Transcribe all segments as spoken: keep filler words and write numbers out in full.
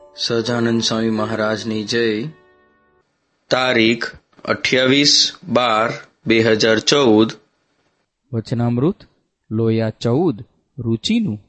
સહજાનંદ સ્વામી મહારાજની જય. તારીખ અઠ્યાવીસ બાર બે હજાર ચૌદ. વચનામૃત લોયા ચૌદ રુચિનું.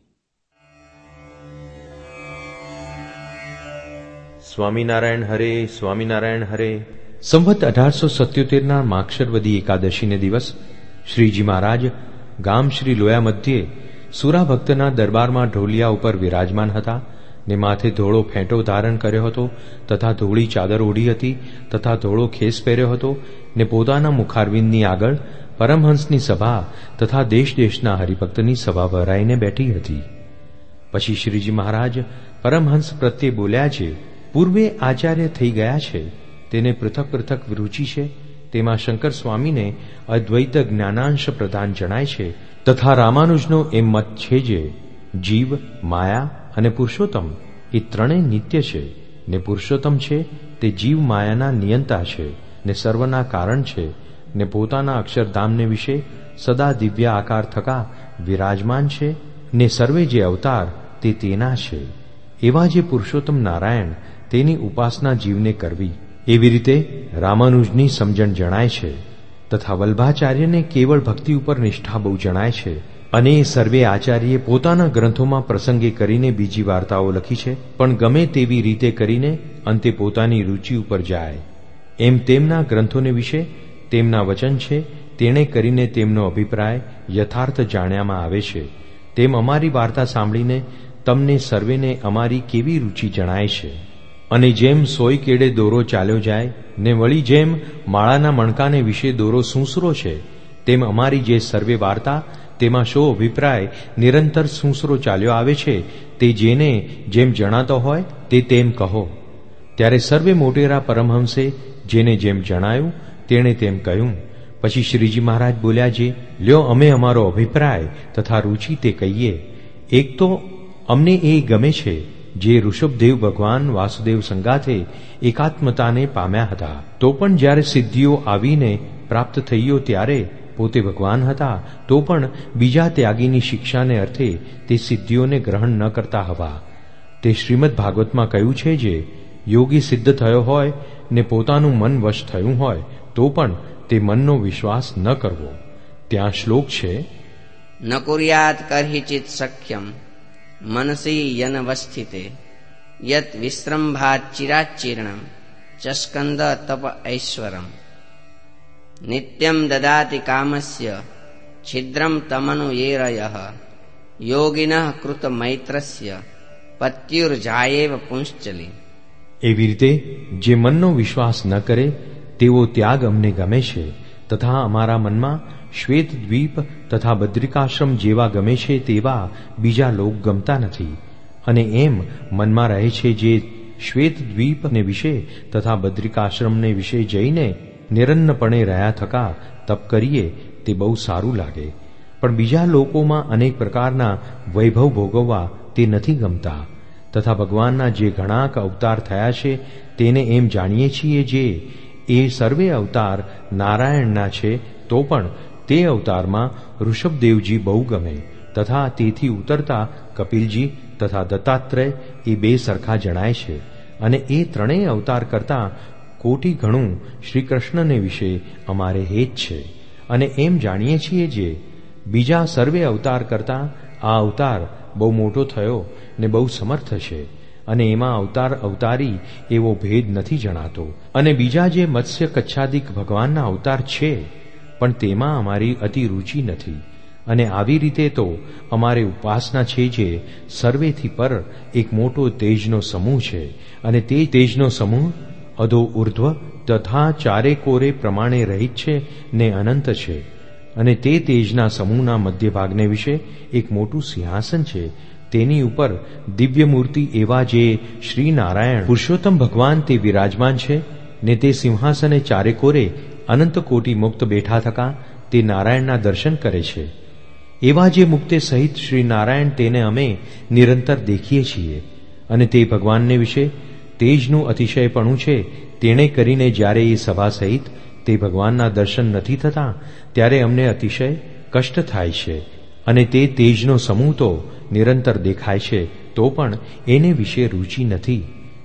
સ્વામિનારાયણ હરે, સ્વામિનારાયણ હરે. સંવત અઢારસો સત્યોતેર ના માક્ષરવદી એકાદશીને દિવસ શ્રીજી મહારાજ ગામ શ્રી લોયા મધ્યે સુરા ભક્તના દરબારમાં ઢોલિયા ઉપર વિરાજમાન હતા ને માથે ધોળો ફેંટો ધારણ કર્યો હતો તથા ધોળી ચાદર ઓઢી હતી તથા ધોળો ખેસ પહેર્યો હતો ને પોતાના મુખારવિંદની આગળ પરમહંસની સભા તથા દેશ દેશના હરિભક્તની સભા ભરાઈને બેઠી હતી. પછી શ્રીજી મહારાજ પરમહંસ પ્રત્યે બોલ્યા છે, પૂર્વે આચાર્ય થઈ ગયા છે તેને પૃથક પૃથક રુચિ છે. તેમાં શંકર સ્વામીને અદ્વૈત જ્ઞાનાંશ પ્રદાન જણાય છે તથા રામાનુજનો એમ મત છે જે જીવ, માયા અને પુરુષોત્તમ એ ત્રણેય નિત્ય છે ને પુરુષોત્તમ છે તે જીવ માયાના નિયંતા છે ને સર્વના કારણ છે ને પોતાના અક્ષરધામને વિશે સદા દિવ્ય આકાર થકા વિરાજમાન છે ને સર્વે જે અવતાર તે તેના છે. એવા જે પુરુષોત્તમ નારાયણ તેની ઉપાસના જીવને કરવી એવી રીતે રામાનુજની સમજણ જણાય છે તથા વલ્ભાચાર્યને કેવળ ભક્તિ ઉપર નિષ્ઠા બહુ જણાય છે. અને એ સર્વે આચાર્યે પોતાના ગ્રંથોમાં પ્રસંગે કરીને બીજી વાર્તાઓ લખી છે, પણ ગમે તેવી રીતે કરીને અંતે પોતાની રુચિ ઉપર જાય એમ તેમના ગ્રંથોને વિશે તેમના વચન છે તેણે કરીને તેમનો અભિપ્રાય યથાર્થ જાણ્યામાં આવે છે. તેમ અમારી વાર્તા સાંભળીને તમને સર્વેને અમારી કેવી રુચિ જણાય છે. અને જેમ સોય કેડે દોરો ચાલ્યો જાય ને વળી જેમ માળાના મણકાને વિશે દોરો સૂંસરો છે તેમ અમારી જે સર્વે વાર્તા તેમાં શો અભિપ્રાય નિરંતર સૂંસરો ચાલ્યો આવે છે તે જેને જેમ જણાતો હોય તે તેમ કહો. ત્યારે સર્વે મોટેરા પરમહંસે જેને જેમ જણાયું તેણે તેમ કહ્યું. પછી શ્રીજી મહારાજ બોલ્યા છે, લ્યો અમે અમારો અભિપ્રાય તથા રુચિ તે કહીએ. એક તો અમને એ ગમે છે જે ઋષભદેવ ભગવાન વાસુદેવ સંગાથે એકાત્મતાને પામ્યા હતા, તો પણ જ્યારે સિદ્ધિઓ આવીને પ્રાપ્ત થઈઓ ત્યારે પોતે ભગવાન હતા તો પણ બીજા ત્યાગીની શિક્ષાને અર્થે તે સિદ્ધિઓને ગ્રહણ ન કરતા હવા. તે શ્રીમદ ભાગવતમાં કહ્યું છે જે યોગી સિદ્ધ થયો હોય ને પોતાનું મન વશ થયું હોય તો પણ તે મનનો વિશ્વાસ ન કરવો. ત્યાં શ્લોક છે, ન કુર્યાત કરહિચિત શક્યમ મનસી યનવસ્થિતે યત વિસ્રંભાત ચિરાચીર્ણમ ચસ્કંદ તપ ઐશ્વરમ નિત્યમ દદાતિ કામસ્ય છિદ્રમ તમનુ યેરયઃ યોગિનઃ કૃત મૈત્રસ્ય પત્યુર્જાયેવ પુંશ્ચલી. એવી રીતે જે મનનો વિશ્વાસ ન કરે તેવો ત્યાગ અમને ગમે છે તથા અમારા મનમાં શ્વેત દ્વીપ તથા બદ્રિકાશ્રમ જેવા ગમે છે તેવા બીજા લોક ગમતા નથી. અને એમ મનમાં રહે છે જે શ્વેત દ્વીપને વિશે તથા બદ્રિકાશ્રમને વિશે જઈને નિરન્નપણે રહ્યા થકા તપ કરીએ તે બહુ સારું લાગે. પણ બીજા લોકોમાં અનેક પ્રકારના વૈભવ ભોગવવા તે નથી ગમતા. તથા ભગવાનના જે ઘણાક અવતાર થયા છે તેને એમ જાણીએ છીએ જે એ સર્વે અવતાર નારાયણના છે તો પણ તે અવતારમાં ઋષભદેવજી બહુ ગમે તથા તેથી ઉતરતા કપિલજી તથા દત્તાત્રેય એ બે સરખા જણાય છે. અને એ ત્રણેય અવતાર કરતા કોટી ઘણું શ્રી કૃષ્ણને વિશે અમારે હેત છે. અને એમ જાણીએ છીએ જે બીજા સર્વે અવતાર કરતા આ અવતાર બહુ મોટો થયો ને બહુ સમર્થ છે અને એમાં અવતાર અવતારી એવો ભેદ નથી જણાતો. અને બીજા જે મત્સ્ય કચ્છાદિક ભગવાનના અવતાર છે પણ તેમાં અમારી અતિ રુચિ નથી. અને આવી રીતે તો અમારે ઉપાસના છે જે સર્વેથી પર એક મોટો તેજનો સમૂહ છે અને તે તેજનો સમૂહ અધો ઉર્ધ્વ તથા ચારે કોરે પ્રમાણે રહિત છે ને અનંત છે. અને તે તેજના સમૂહના મધ્ય ભાગને વિશે એક મોટું સિંહાસન છે. તેની ઉપર દિવ્ય મૂર્તિ એવા જે શ્રી નારાયણ પુરુષોત્તમ ભગવાન તે વિરાજમાન છે ને તે સિંહાસને ચારે કોરે અનંત કોટી મુક્ત બેઠા થકા તે નારાયણના દર્શન કરે છે. એવા જે મુક્તે સહિત શ્રી નારાયણ તેને અમે નિરંતર દેખીએ છીએ. અને તે ભગવાનને વિશે તેજનું અતિશયપણું છે તેણે કરીને જ્યારે એ સભા સહિત તે ભગવાનના દર્શન નથી થતા ત્યારે અમને અતિશય કષ્ટ થાય છે. અને તે તેજનો સમૂહ તો નિરંતર દેખાય છે તો પણ એને વિશે રુચિ નથી.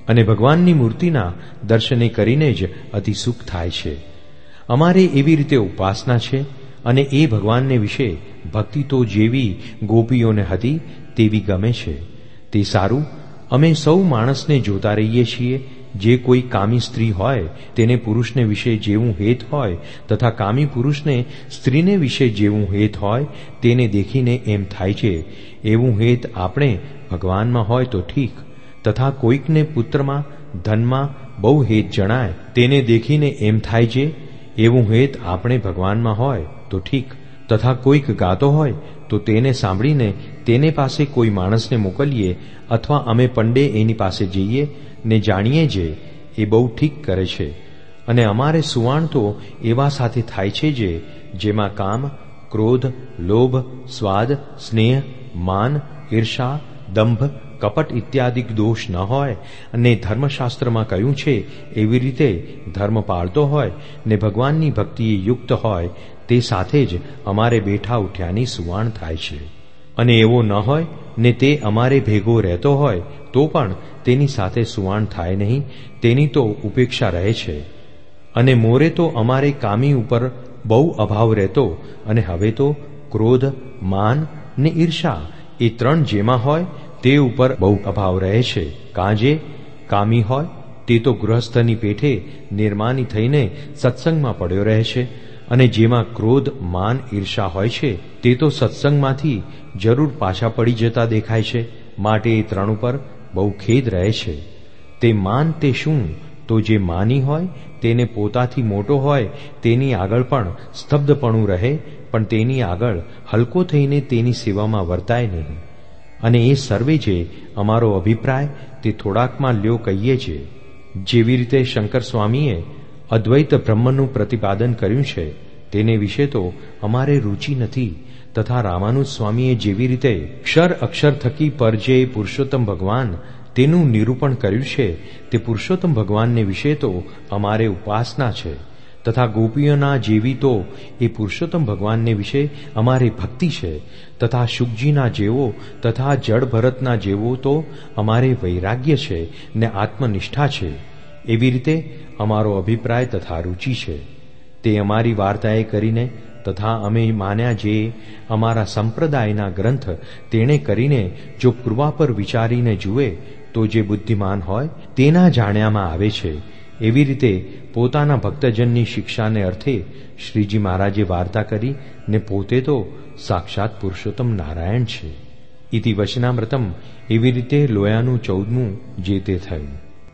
અને ભગવાનની મૂર્તિના દર્શને કરીને જ અતિ સુખ થાય છે. અમારે એવી રીતે ઉપાસના છે અને એ ભગવાનને વિશે ભક્તિ તો જેવી ગોપીઓને હતી તેવી ગમે છે. તે સારું, અમે સૌ માણસને જોતા રહીએ છીએ. જે કોઈ કામી સ્ત્રી હોય તેને પુરુષને વિશે જેવું હેત હોય તથા કામી પુરુષને સ્ત્રીને વિશે જેવું હેત હોય તેને દેખીને એમ થાય છે એવું હેત આપણે ભગવાનમાં હોય તો ઠીક, તથા કોઈકને પુત્રમાં ધનમાં બહુ હેત જણાય તેને દેખીને એમ થાય છે એવું હેત આપણે ભગવાનમાં હોય તો ઠીક, તથા કોઈક ગાતો હોય તો તેને સાંભળીને તેને પાસે કોઈ માણસને મોકલીએ અથવા અમે પંડે એની પાસે જઈએ ને જાણીએ જે એ બહુ ઠીક કરે છે. અને અમારે સુવાણ તો એવા સાથે થાય છે જે જેમાં કામ, ક્રોધ, લોભ, સ્વાદ, સ્નેહ, માન, ઈર્ષા, દંભ, કપટ ઇત્યાદિક દોષ ન હોય અને ધર્મશાસ્ત્રમાં કહ્યું છે એવી રીતે ધર્મ પાળતો હોય ને ભગવાનની ભક્તિએ યુક્ત હોય તે સાથે જ અમારે બેઠા ઉઠ્યાની સુવાણ થાય છે. અને એવો ન હોય ને તે અમારે ભેગો રહેતો હોય તો પણ તેની સાથે સુવાણ થાય નહીં, તેની તો ઉપેક્ષા રહે છે. અને મોરે તો અમારે કામી ઉપર બહુ અભાવ રહેતો અને હવે તો ક્રોધ, માન ને ઈર્ષા એ ત્રણ જેમાં હોય તે ઉપર બહુ અભાવ રહે છે. કાંજે કામી હોય તે તો ગૃહસ્થની પેઠે નિર્માની થઈને સત્સંગમાં પડ્યો રહે છે, અને જેમાં ક્રોધ, માન, ઈર્ષા હોય છે તે તો સત્સંગમાંથી જરૂર પાછા પડી જતા દેખાય છે. માટે એ ત્રણ ઉપર બહુ ખેદ રહે છે. તે માન તે શું? તો જે માની હોય તેને પોતાથી મોટો હોય તેની આગળ પણ સ્તબ્ધપણું રહે, પણ તેની આગળ હલકો થઈને તેની સેવામાં વર્તાય નહીં. અને એ સર્વે જે અમારો અભિપ્રાય તે થોડાકમાં લ્યો કહીએ છે. જેવી રીતે શંકર સ્વામીએ અદ્વૈત બ્રહ્મનું પ્રતિપાદન કર્યું છે તેને વિશે તો અમારે રુચિ નથી, તથા રામાનુજ સ્વામીએ જેવી રીતે ક્ષર અક્ષર થકી પર જે પુરુષોત્તમ ભગવાન તેનું નિરૂપણ કર્યું છે તે પુરુષોત્તમ ભગવાનને વિશે તો અમારે ઉપાસના છે, તથા ગોપીઓના જેવી તો એ પુરુષોત્તમ ભગવાનને વિશે અમારે ભક્તિ છે, તથા શુકજીના જેવો તથા જળ ભરતના જેવો તો અમારે વૈરાગ્ય છે ને આત્મનિષ્ઠા છે. એવી રીતે અમારો અભિપ્રાય તથા રુચિ છે. તે અમારી વાર્તાએ કરીને તથા અમે માન્યા જે અમારા સંપ્રદાયના ગ્રંથ તેણે કરીને જો પૂર્વા પર વિચારીને જુએ તો જે બુદ્ધિમાન હોય તેના જાણ્યામાં આવે છે. એવી રીતે પોતાના ભક્તજનની શિક્ષાને અર્થે શ્રીજી મહારાજે વાર્તા કરી ને પોતે તો સાક્ષાત પુરુષોત્તમ નારાયણ છે. ઇતિ વચનામૃતમ. એવી રીતે લોયાનું ચૌદમું જે તે થયું.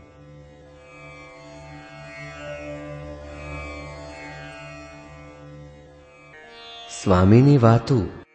સ્વામીની વાતો.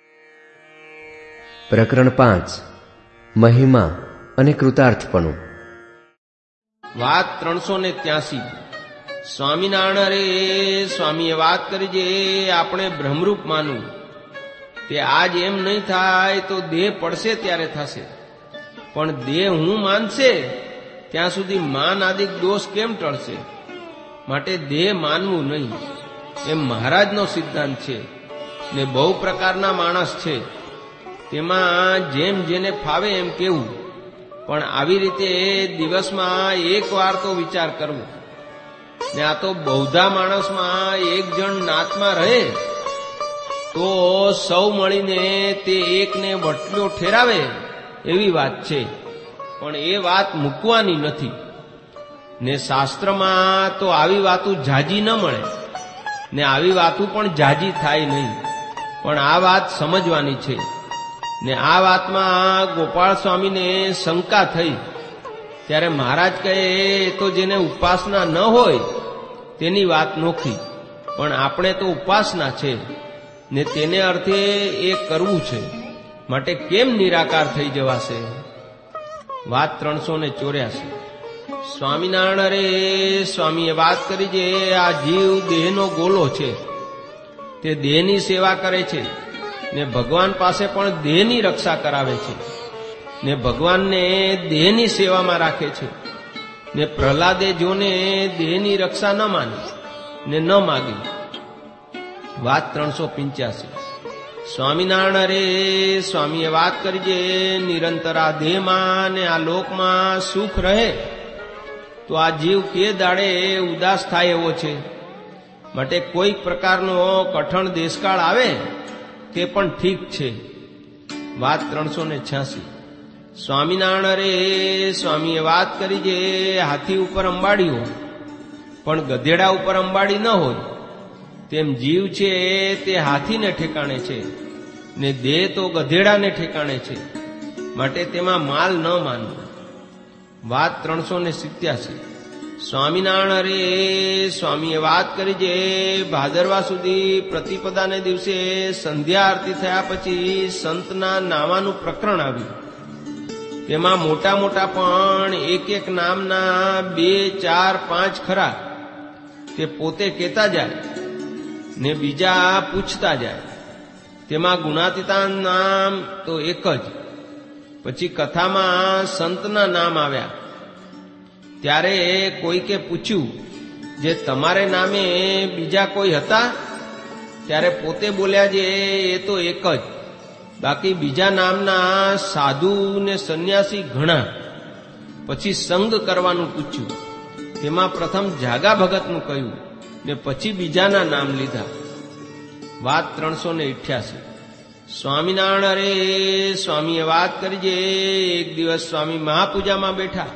પ્રકરણ પાંચ. મહિમા અને કૃતાર્થપણું. વાત ત્રણસો ને ત્યાસી. સ્વામિનારાયણ રે સ્વામીએ વાત કરી જે આપણે બ્રહ્મરૂપ માનવું તે આજ એમ નહીં થાય તો દેહ પડશે ત્યારે થશે, પણ દેહ હું માનશે ત્યાં સુધી માન આદિક દોષ કેમ ટળશે? માટે દેહ માનવું નહીં એમ મહારાજનો સિદ્ધાંત છે. ને બહુ પ્રકારના માણસ છે, તેમાં જેમ જેને ફાવે એમ કેવું, પણ આવી રીતે દિવસમાં એક વાર તો વિચાર કરવો. ને આ તો બહુધા માણસમાં એક જણ નાતમાં રહે તો સૌ મળીને તે એકને વટલો ઠેરાવે એવી વાત છે, પણ એ વાત મૂકવાની નથી. ને શાસ્ત્રમાં તો આવી વાતો જાજી ન મળે ને આવી વાતો પણ જાજી થાય નહીં, પણ આ વાત સમજવાની છે. ને આ વાતમાં ગોપાળ સ્વામીને શંકા થઈ ત્યારે મહારાજ કહે તો જેને ઉપાસના ન હોય તેની વાત નોખી, પણ આપણે તો ઉપાસના છે ને તેને અર્થે એ કરવું છે, માટે કેમ નિરાકાર થઈ જવાશે? વાત ત્રણસો ને ચોર્યાસી. સ્વામિનારાયણ રે સ્વામીએ વાત કરી જે આ જીવ દેહનો ગોલો છે, તે દેહની સેવા કરે છે ને ભગવાન પાસે પણ દેહની રક્ષા કરાવે છે ને ભગવાનને દેહની સેવામાં રાખે છે. ને પ્રહલાદે જોને દેહની રક્ષા ન માની ને ન માગી. વાત ત્રણસો પંચ્યાસી. સ્વામિનારાયણ રે સ્વામીએ વાત કરી જે નિરંતર આ દેહમાં ને આ લોકમાં સુખ રહે તો આ જીવ કે દાડે ઉદાસ થાય એવો છે. માટે કોઈક પ્રકારનો કઠણ દેશકાળ આવે તે પણ ઠીક છે. વાત ત્રણસો ને છ્યાસી. સ્વામિનારાયણ રે સ્વામીએ વાત કરી જે હાથી ઉપર અંબાડી હોય પણ ગધેડા ઉપર અંબાડી ન હોય, તેમ જીવ છે તે હાથીને ઠેકાણે છે ને દેહ તો ગધેડાને ઠેકાણે છે. માટે તેમાં માલ ન માનવો. વાત ત્રણસો ને સિત્યાસી. સ્વામિનારાયણ રે સ્વામીએ વાત કરી જે ભાદરવા સુધી પ્રતિપદાને દિવસે સંધ્યા આરતી થયા પછી સંતના નામાનું પ્રકરણ આવ્યું. તેમાં મોટા મોટા પણ એક એક નામના બે ચાર પાંચ ખરા તે પોતે કહેતા જાય ને બીજા પૂછતા જાય. તેમાં ગુણાતીતાન નામ તો એક જ. પછી કથામાં સંતના નામ આવ્યા ત્યારે કોઈકે પૂછ્યું, જે તમારે નામે બીજા કોઈ હતા? ત્યારે પોતે બોલ્યા જે એ તો એક જ, બાકી બીજા નામના સાધુ ને સંન્યાસી ઘણા. પછી સંગ કરવાનું પૂછ્યું. તેમાં પ્રથમ જાગા ભગતનું કહ્યું ને પછી બીજાના નામ લીધા. વાત ત્રણસો ને અઠ્યાસી. સ્વામિનારાયણ રે સ્વામીએ વાત કરી જે એક દિવસ સ્વામી મહાપૂજામાં બેઠા.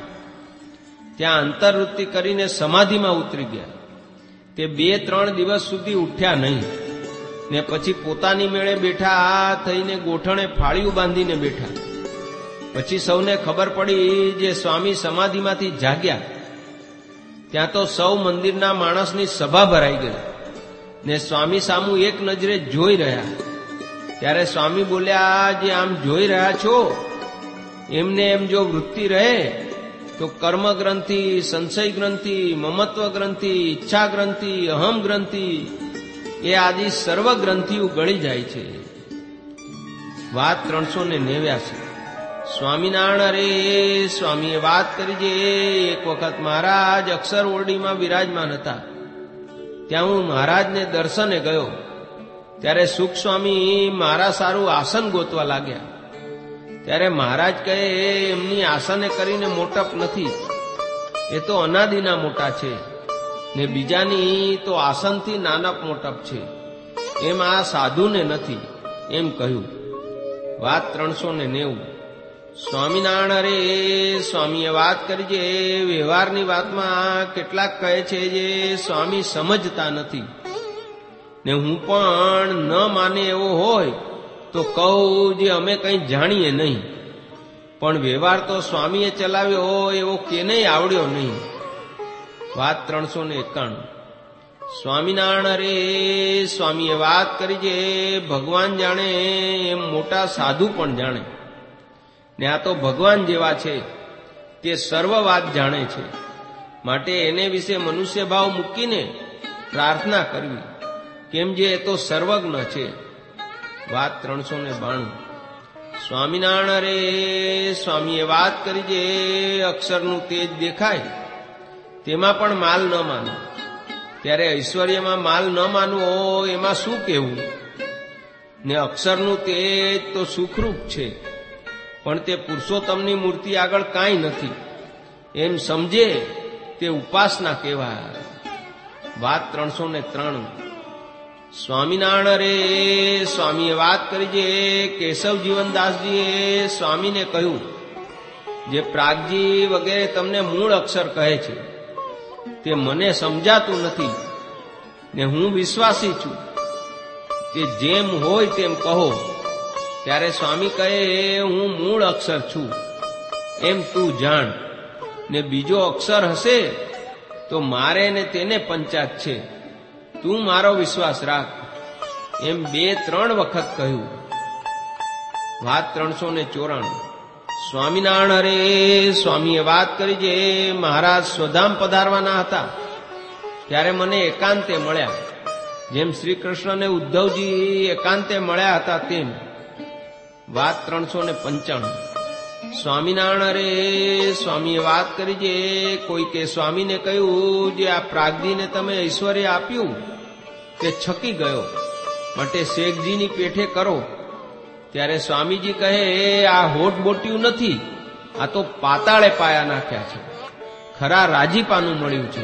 ત્યાં અંતર્વૃત્તિ કરીને સમાધિમાં ઉતરી ગયા. તે બે ત્રણ દિવસ સુધી ઉઠ્યા નહીં ને પછી પોતાની મેળે બેઠા થઈને ગોઠણે ફાળિયું બાંધીને બેઠા. પછી સૌને ખબર પડી જે સ્વામી સમાધિમાંથી જાગ્યા. ત્યાં તો સૌ મંદિરના માણસની સભા ભરાઈ ગઈ ને સ્વામી સામું એક નજરે જોઈ રહ્યા. ત્યારે સ્વામી બોલ્યા, જે આમ જોઈ રહ્યા છો એમને એમ જો વૃત્તિ રહે તો કર્મ ગ્રંથિ, સંશય ગ્રંથિ, મમત્વ ગ્રંથિ, ઈચ્છા ગ્રંથિ, અહમ ગ્રંથિ એ આદિ સર્વ ગ્રંથિઓ ગળી જાય છે. વાત ત્રણસો ને નેવ્યાસી. સ્વામિનારાયણ રે સ્વામીએ વાત કરી જે એક વખત મહારાજ અક્ષર ઓરડીમાં વિરાજમાન હતા. ત્યાં હું મહારાજને દર્શને ગયો. ત્યારે સુખ સ્વામી મારા સારું આસન ગોતવા લાગ્યા. ત્યારે મહારાજ કહે, એમની આસને કરીને મોટપ નથી, એ તો અનાદિના મોટા છે ને બીજાની તો આસનથી નાનપ મોટપ છે, એમ આ સાધુને નથી, એમ કહ્યું. વાત ત્રણસો ને નેવું. સ્વામિનારાયણ રે સ્વામીએ વાત કરી જે વ્યવહારની વાતમાં કેટલાક કહે છે જે સ્વામી સમજતા નથી ને હું પણ ન માને એવો હોય તો કહું જે અમે કંઈ જાણીએ નહીં, પણ વ્યવહાર તો સ્વામીએ ચલાવ્યો હોય એવો કેનેય આવડ્યો નહીં. વાત ત્રણસો ને એકાણું. સ્વામિનારાયણ રે સ્વામીએ વાત કરી જે ભગવાન જાણે એમ મોટા સાધુ પણ જાણે ને આ તો ભગવાન જેવા છે તે સર્વ વાત જાણે છે. માટે એને વિશે મનુષ્ય ભાવ મૂકીને પ્રાર્થના કરવી, કેમ જે એ તો સર્વજ્ઞ છે. વાત ત્રણસો ને બાણું. સ્વામિનારાયણ રે સ્વામીએ વાત કરી જે અક્ષરનું તેજ દેખાય તેમાં પણ માલ ન માનો. ત્યારે ઐશ્વર્યમાં માલ ન માનવો એમાં શું કહેવું? ને અક્ષરનું તેજ તો સુખરૂપ છે પણ તે પુરુષોત્તમની મૂર્તિ આગળ કાંઈ નથી એમ સમજે તે ઉપાસના કહેવાય. વાત ત્રણસો ને ત્રણ. સ્વામિનારાયણ રે સ્વામીએ વાત કરી જે કેશવ જીવનદાસજીએ સ્વામીને કહ્યું, જે પ્રાગજી વગેરે તમને મૂળ અક્ષર કહે છે તે મને સમજાતું નથી ને હું વિશ્વાસી છું, તે જેમ હોય તેમ કહો. ત્યારે સ્વામી કહે, હું મૂળ અક્ષર છું એમ તું જાણ, ને બીજો અક્ષર હશે તો મારે ને તેને પંચાત છે, તું મારો વિશ્વાસ રાખ. એમ બે ત્રણ વખત કહ્યું. વાત ત્રણસો ને ચોરાણું. સ્વામિનારાયણ રે સ્વામીએ વાત કરી જે મહારાજ સ્વધામ પધારવાના હતા ત્યારે મને એકાંતે મળ્યા, જેમ શ્રી કૃષ્ણને ઉદ્ધવજી એકાંતે મળ્યા હતા તેમ. વાત ત્રણસો ને પંચાણું. સ્વામિનારાયણ રે સ્વામીએ વાત કરી જે કોઈકે સ્વામીને કહ્યું, જે આ પ્રાગજીને તમે ઐશ્વર્ય આપ્યું તે છકી ગયો, માટે શેખજીની પેઠે કરો. ત્યારે સ્વામીજી કહે, આ હોટ બોટ્યું નથી, આ તો પાતાળે પાયા નાખ્યા છે. ખરા રાજીપાનું મળ્યું છે.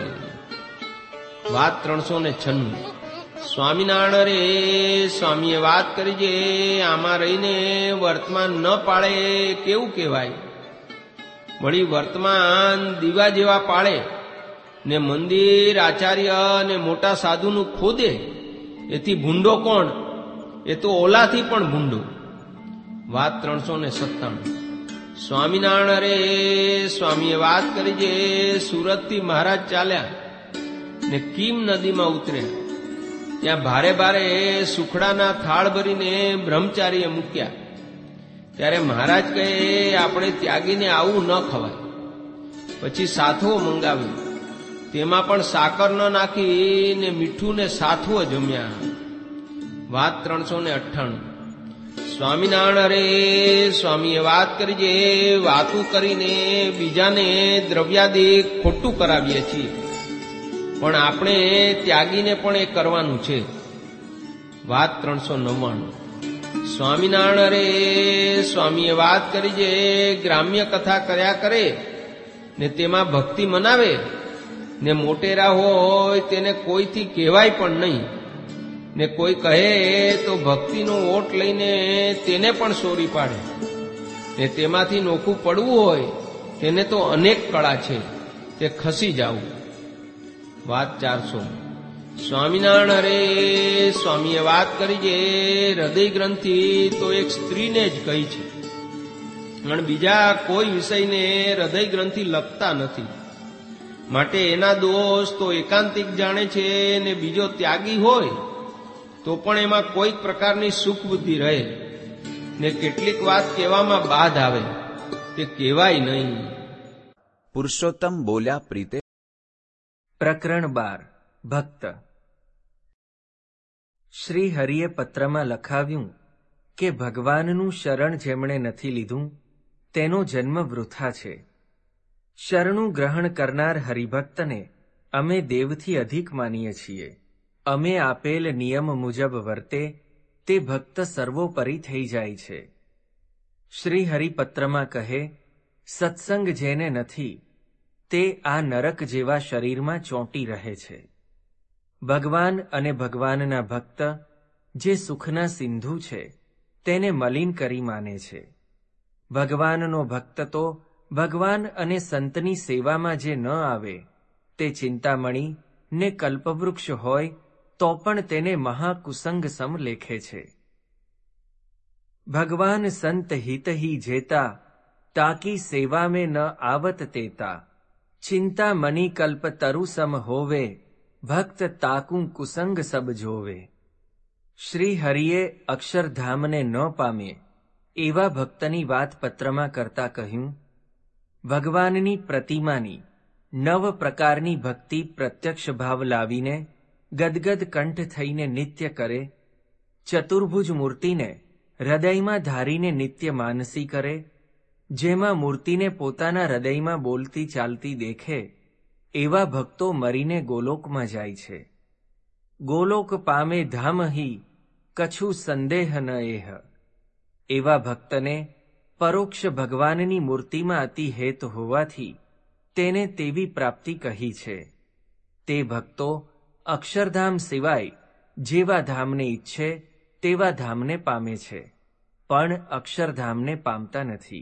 વાત ત્રણસો ને છન્નું. સ્વામિનારાયણ રે સ્વામીએ વાત કરી છે, આમાં રહીને વર્તમાન ન પાળે કેવું કહેવાય? વળી વર્તમાન દીવા જેવા પાળે ને મંદિર આચાર્ય ને મોટા સાધુનું ખોદે, એથી ભૂંડો કોણ? એ તો ઓલાથી પણ ભૂંડો. વાત ત્રણસો ને સત્તાણું. સ્વામિનારાયણ રે સ્વામીએ વાત કરી છે, સુરતથી મહારાજ ચાલ્યા ને કીમ નદીમાં ઉતર્યા. ત્યાં ભારે ભારે સુખડાના થાળ ભરીને બ્રહ્મચારીએ મૂક્યા. ત્યારે મહારાજ કહે, આપણે ત્યાગીને આવું ન ખવાય. પછી સાથવો મંગાવ્યું, તેમાં પણ સાકર ન નાખી ને મીઠું ને સાથવો જમ્યા. વાત ત્રણસો ને અઠ્ઠાણું. સ્વામિનારાયણ રે સ્વામીએ વાત કરી છે, વાતું કરીને બીજાને દ્રવ્યાદિક ખોટું કરાવીએ છીએ, પણ આપણે ત્યાગીને પણ એ કરવાનું છે. વાત ત્રણસો નવ્વાણું. સ્વામિનારાયણ રે સ્વામીએ વાત કરી છે, ગ્રામ્ય કથા કર્યા કરે ને તેમાં ભક્તિ મનાવે ને મોટેરા હોય તેને કોઈથી કહેવાય પણ નહીં, ને કોઈ કહે તો ભક્તિનો ઓટ લઈને તેને પણ સોરી પાડે, ને તેમાંથી નોખું પડવું હોય તેને તો અનેક કળા છે, તે ખસી જાવું. વાત ચારસો. સ્વામિનારાયણ રે સ્વામીએ વાત કરી છે, હૃદય ગ્રંથિ તો એક સ્ત્રીને જ કહી છે, અને બીજા કોઈ વિષયને હૃદય ગ્રંથિ લખતા નથી. માટે એના દોષ તો એકાંતિક જાણે છે, ને બીજો ત્યાગી હોય તો પણ એમાં કોઈક પ્રકારની સુખ બુદ્ધિ રહે, ને કેટલીક વાત કહેવામાં બાધ આવે, તે કહેવાય નહીં. પુરુષોત્તમ બોલ્યા પ્રીતે. પ્રકરણ બાર. ભક્ત. શ્રી હરિએ પત્રમાં લખાવ્યું કે ભગવાનનું શરણ જેમણે નથી લીધું તેનો જન્મ વૃથા છે. શરણું ગ્રહણ કરનાર હરિભક્તને અમે દેવથી અધિક માનીએ છીએ. અમે આપેલ નિયમ મુજબ વર્તે તે ભક્ત સર્વોપરી થઈ જાય છે. શ્રી હરિપત્રમાં કહે, સત્સંગ જેને નથી તે આ નરક જેવા શરીરમાં ચોંટી રહે છે. ભગવાન અને ભગવાનના ભક્ત જે સુખના સિંધુ છે તેને મલિન કરી માને છે. ભગવાનનો ભક્ત તો ભગવાન અને સંતની સેવામાં જે ન આવે તે ચિંતામણી ને કલ્પવૃક્ષ હોય તો પણ તેને મહાકુસંગ સમ લેખે છે. ભગવાન સંત હિતહી જેતા તાકી સેવા में ન આવત તેતા ચિંતા મની કલ્પ તરુ સમ હોવે ભક્ત તાકું કુસંગ સબ જોવે. શ્રી હરિએ અક્ષરધામને ન પામે એવા ભક્તની વાત પત્રમાં કરતા કહ્યું, ભગવાનની પ્રતિમાની નવ પ્રકારની ભક્તિ પ્રત્યક્ષ ભાવ લાવીને ગદગદ કંઠ થઈને નિત્ય કરે, ચતુર્ભુજ મૂર્તિને હૃદયમાં ધારીને નિત્ય માનસી કરે, જેમાં મૂર્તિને પોતાના હૃદયમાં બોલતી ચાલતી દેખે એવા ભક્તો મરીને ગોલોકમાં જાય છે. ગોલોક પામે ધામ હિ કછુ સંદેહ ન એહ. એવા ભક્તને પરોક્ષ ભગવાનની મૂર્તિમાં અતિ હેત હોવાથી તેને તેવી પ્રાપ્તિ કહી છે. તે ભક્તો અક્ષરધામ સિવાય જેવા ધામને ઈચ્છે તેવા ધામને પામે છે, પણ અક્ષરધામને પામતા નથી.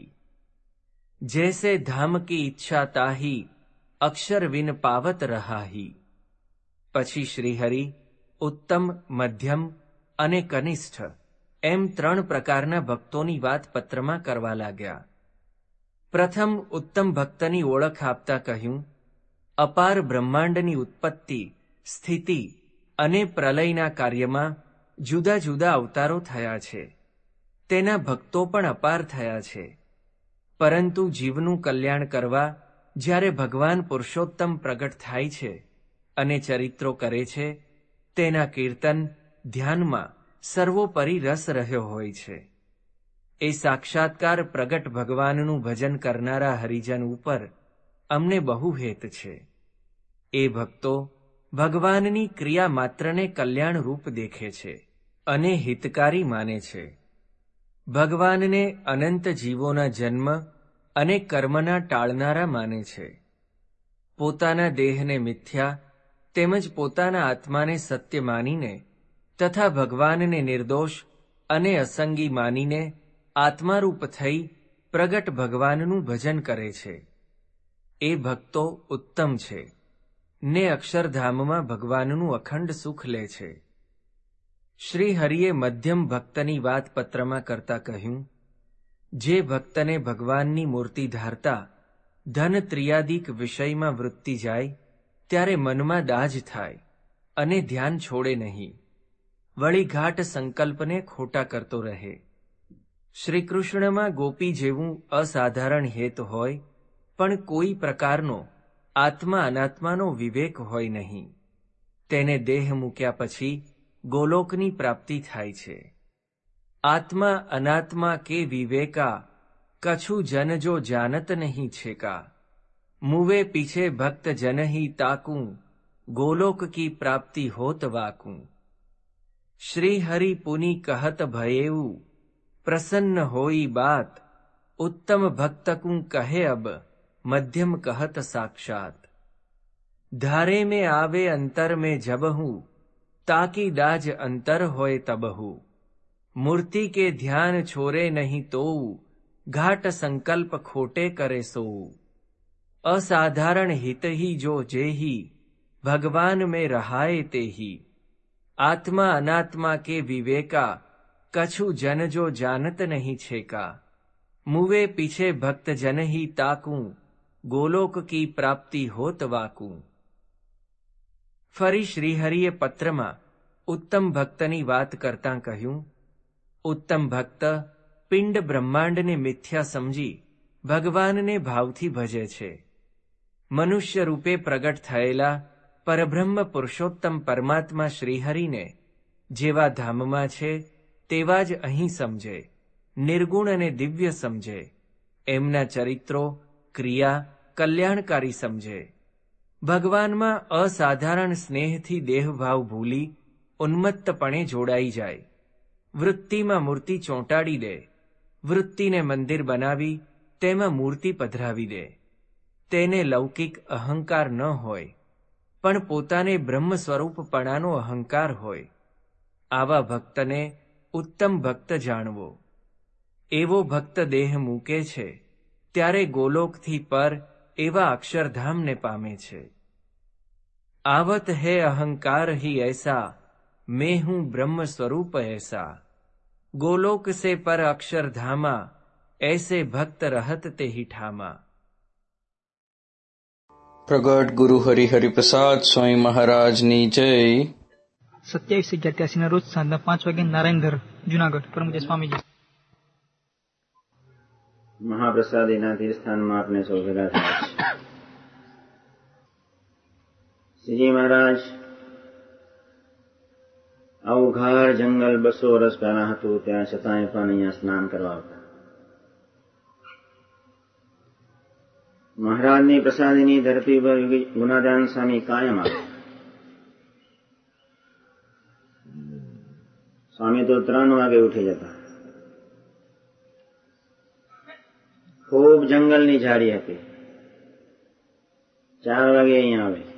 જૈસે ધામ કી ઈચ્છા તાહી અક્ષર વિન પાવત રહાહી. પછી શ્રીહરિ ઉત્તમ, મધ્યમ અને કનિષ્ઠ એમ ત્રણ પ્રકારના ભક્તોની વાત પત્રમાં કરવા લાગ્યા. પ્રથમ ઉત્તમ ભક્તની ઓળખ આપતા કહ્યું, અપાર બ્રહ્માંડની ઉત્પત્તિ, સ્થિતિ અને પ્રલયના કાર્યમાં જુદા જુદા અવતારો થયા છે. તેના ભક્તો પણ અપાર થયા છે. પરંતુ જીવનું કલ્યાણ કરવા જ્યારે ભગવાન પુરુષોત્તમ પ્રગટ થાય છે અને ચરિત્રો કરે છે, તેના કીર્તન ધ્યાનમાં સર્વોપરી રસ રહ્યો હોય છે. એ સાક્ષાત્કાર પ્રગટ ભગવાનનું ભજન કરનારા હરિજન ઉપર અમને બહુ હેત છે. એ ભક્તો ભગવાનની ક્રિયા માત્રને કલ્યાણ રૂપ દેખે છે અને હિતકારી માને છે. ભગવાનને અનંત જીવોના જન્મ અને કર્મના ટાળનારા માને છે. પોતાના દેહને મિથ્યા તેમજ પોતાના આત્માને સત્ય માનીને તથા ભગવાનને નિર્દોષ અને અસંગી માનીને આત્મારૂપ થઈ પ્રગટ ભગવાનનું ભજન કરે છે એ ભક્તો ઉત્તમ છે ને અક્ષરધામમાં ભગવાનનું અખંડ સુખ લે છે. શ્રી હરિએ મધ્યમ ભક્તની વાત પત્રમાં કરતા કહ્યું, જે ભક્તને ભગવાનની મૂર્તિ ધારતા ધન ત્રિયાદિક વિષયમાં વૃત્તિ જાય ત્યારે મનમાં દાજ થાય અને ધ્યાન છોડે નહીં, વળી ઘાટ સંકલ્પને ખોટા કરતો રહે. શ્રીકૃષ્ણમાં ગોપી જેવું અસાધારણ હેત હોય પણ કોઈ પ્રકારનો આત્મા અનાત્માનો વિવેક હોય નહીં. તેને દેહ મૂક્યા પછી ગોલોકની પ્રાપ્તિ થાય છે. આત્મા અનાત્મા કે વિવેકા કછુ જન જો જાનત નહીં છેકા, મુવે પીછે ભક્ત જન હી તાકું, ગોલોક કી પ્રાપ્તિ હોત વાકું. શ્રી હરિ પુનિ કહત ભયેઉ, પ્રસન્ન હોઈ બાત, ઉત્તમ ભક્ત કું કહે અબ, મધ્યમ કહત સાક્ષાત. ધારે में आवे अंतर में जबहू, ताकि दाज अंतर होय तबहू. मूर्ति के ध्यान छोरे नहीं तोऊ, घाट संकल्प खोटे करे सोऊ. असाधारण हित ही जो जेही, भगवान में रहाए तेही. आत्मा अनात्मा के विवेका, कछु जन जो जानत नहीं छेका. मुवे पीछे भक्त जन ही ताकूं, गोलोक की प्राप्ति होत वाकूं. ફરી શ્રીહરિએ પત્રમાં ઉત્તમ ભક્તની વાત કરતાં કહ્યું, ઉત્તમ ભક્ત પિંડ બ્રહ્માંડને મિથ્યા સમજી ભગવાનને ભાવથી ભજે છે. મનુષ્ય રૂપે પ્રગટ થયેલા પરબ્રહ્મ પુરુષોત્તમ પરમાત્મા શ્રીહરિને જેવા ધામમાં છે તેવા જ અહીં સમજે, નિર્ગુણ અને દિવ્ય સમજે, એમના ચરિત્રો ક્રિયા કલ્યાણકારી સમજે. ભગવાનમાં અસાધારણ સ્નેહથી દેહભાવ ભૂલી ઉન્મત્તપણે જોડાઈ જાય. વૃત્તિમાં મૂર્તિ ચોંટાડી દે, વૃત્તિને મંદિર બનાવી તેમાં મૂર્તિ પધરાવી દે. તેને લૌકિક અહંકાર ન હોય પણ પોતાને બ્રહ્મ સ્વરૂપપણાનો અહંકાર હોય. આવા ભક્તને ઉત્તમ ભક્ત જાણવો. એવો ભક્ત દેહ મૂકે છે ત્યારે ગોલોકથી પર એવા અક્ષરધામને પામે છે. आवत है अहंकार ही ऐसा, मैं हूं ब्रह्म स्वरूप ऐसा. गोलोक से पर अक्षरधामा, ऐसे भक्त रहत ते ही ठामा. પ્રગટ ગુરુ હરિહરિ પ્રસાદ સ્વામી મહારાજની જય. સત્યાવીસ અગિયાર ત્યાસી ના રોજ સાંજના પાંચ વાગે નારાયણધર જુનાગઢ પરમ પૂજ્ય સ્વામીજી. મહાપ્રસાદીના તીર્થસ્થાનમાં આપણે સૌ ભેગા થયા છે. શ્રીજી મહારાજ આવું ઘાર જંગલ બસો વર્ષ પહેલા હતું, ત્યાં છતાંય પણ અહીંયા સ્નાન કરવા આવતા. મહારાજની પ્રસાદીની ધરતી પર ગુનાદાન સ્વામી કાયમ આવે. સ્વામી તો ત્રણ વાગે ઉઠી જતા. ખૂબ જંગલની ઝાડી હતી. ચાર વાગે અહીંયા આવે,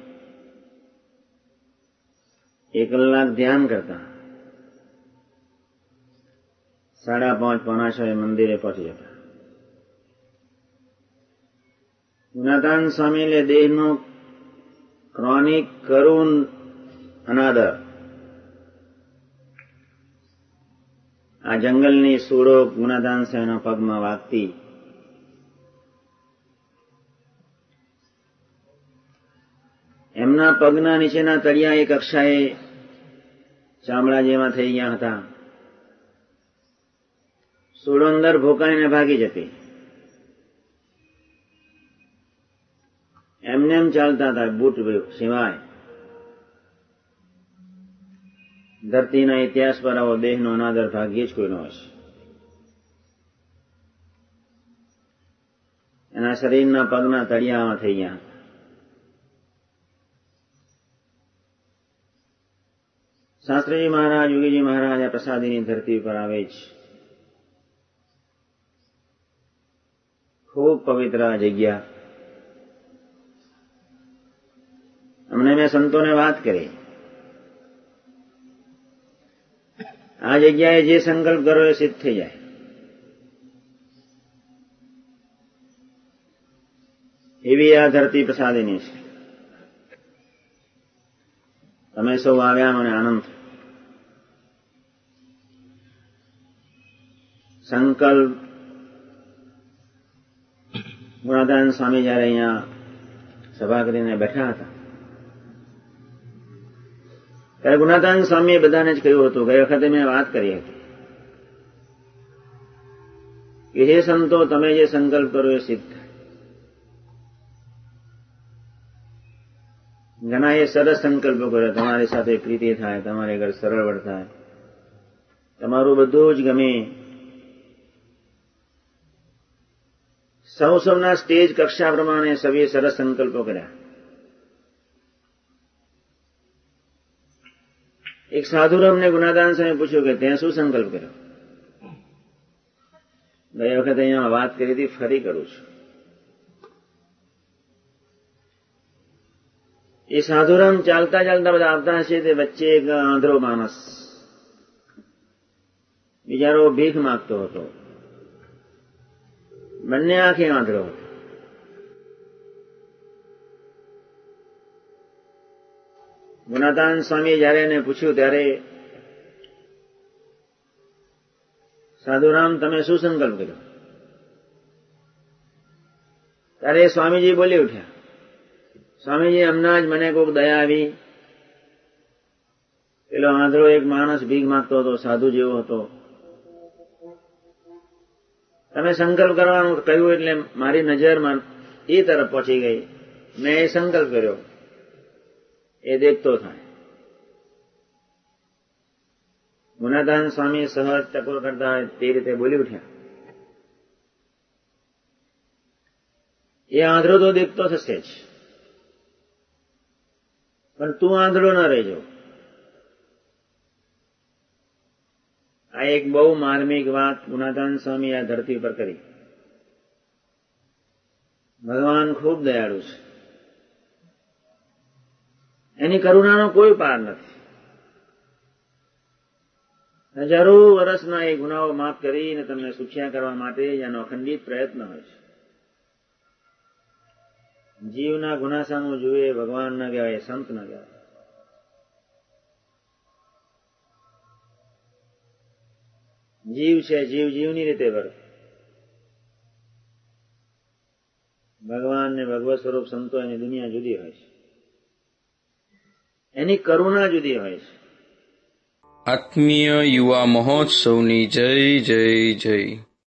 એક કલાક ધ્યાન કરતા. સાડા પાંચ પોણા છ મંદિરે પહોંચી જતા. ગુનાદાન સ્વામી એટલે દેહનો ક્રોનિક કરુણ અનાદર. આ જંગલની સૂળો ગુનાદાન સ્વામીના પગમાં વાગતી. એમના પગના નીચેના તળિયા એક કક્ષાએ ચામડા જેવા થઈ ગયા હતા. સૂળો અંદર ભોકાઈને ભાગી જતી. એમને એમ ચાલતા હતા બૂટ સિવાય. ધરતીના ઇતિહાસ પર આવો દેહનો અનાદર ભાગ્યે જ કોઈનો હશે. એના શરીરના પગના તળિયામાં થઈ ગયા. શાસ્ત્રીજી મહારાજ યોગીજી મહારાજ આ પ્રસાદીની ધરતી પર આવે છે. ખૂબ પવિત્ર જગ્યા. અમને મેં સંતોને વાત કરી, આ જગ્યાએ જે સંકલ્પ કરો એ સિદ્ધ થઈ જાય. એવી આ ધરતી પ્રસાદીની છે. તમે સૌ આવ્યા મને આનંદ થયો. સંકલ્પ ગુણાદાન સ્વામી જયારે અહીંયા સભા કરીને બેઠા હતા ત્યારે ગુણાદાન સ્વામીએ બધાને જ કહ્યું હતું, ગઈ વખતે મેં વાત કરી હતી કે હે સંતો, તમે જે સંકલ્પ કરો એ સિદ્ધ થાય. ઘણા એ સરસ સંકલ્પો કર્યો, તમારી સાથે પ્રીતિ થાય, તમારે ઘર સરળ થાય, તમારું બધું જ ગમે. સૌ સૌના સ્ટેજ કક્ષા પ્રમાણે સભે સરસ સંકલ્પો કર્યા. એક સાધુરામને ગુણાદાન સાહેબે પૂછ્યું કે તે શું સંકલ્પ કર્યો? ગઈ વખતે અહીંયા વાત કરી હતી, ફરી કરું છું. એ સાધુરામ ચાલતા ચાલતા બધા આવતા હશે, તે વચ્ચે એક આંધળો માણસ બિચારો ભીખ માંગતો હતો. બંને આંખે આંધળો હતો. ગુણાદાન સ્વામીએ જયારે એને પૂછ્યું ત્યારે, સાધુરામ તમે શું સંકલ્પ કર્યો? ત્યારે સ્વામીજી બોલી ઉઠ્યા, સ્વામીજી હમણાં જ મને કોઈક દયા આવી, પેલો આંધળો એક માણસ ભીખ માંગતો હતો, સાધુ જેવો હતો, તમે સંકલ્પ કરવાનું કહ્યું એટલે મારી નજરમાં એ તરફ પહોંચી ગઈ. મેં એ સંકલ્પ કર્યો, એ દેખતો થાય. ગુણાદાન સ્વામી સહજ ટકોર કરતા હોય તે રીતે બોલી ઉઠ્યા, એ આંધળો તો દેખતો થશે જ, પણ તું આંધળો ન રહેજો. આ એક બહુ માર્મિક વાત ગુણાદાન સ્વામી આ ધરતી પર કરી. ભગવાન ખૂબ દયાળુ છે, એની કરુણાનો કોઈ પાર નથી. હજારો વર્ષના એ ગુનાઓ માફ કરીને તમને સુખ્યા કરવા માટે એનો અખંડિત પ્રયત્ન હોય છે. જીવના ગુના સામું જુએ, ભગવાન ન કહેવાય, સંત ન કહેવાય. જીવ છે, જીવ જીવની રીતે વર્તે. ભગવાન ને ભગવત સ્વરૂપ સંતો એની દુનિયા જુદી હોય છે, એની કરુણા જુદી હોય છે. આત્મીય યુવા મહોત્સવની જય જય જય.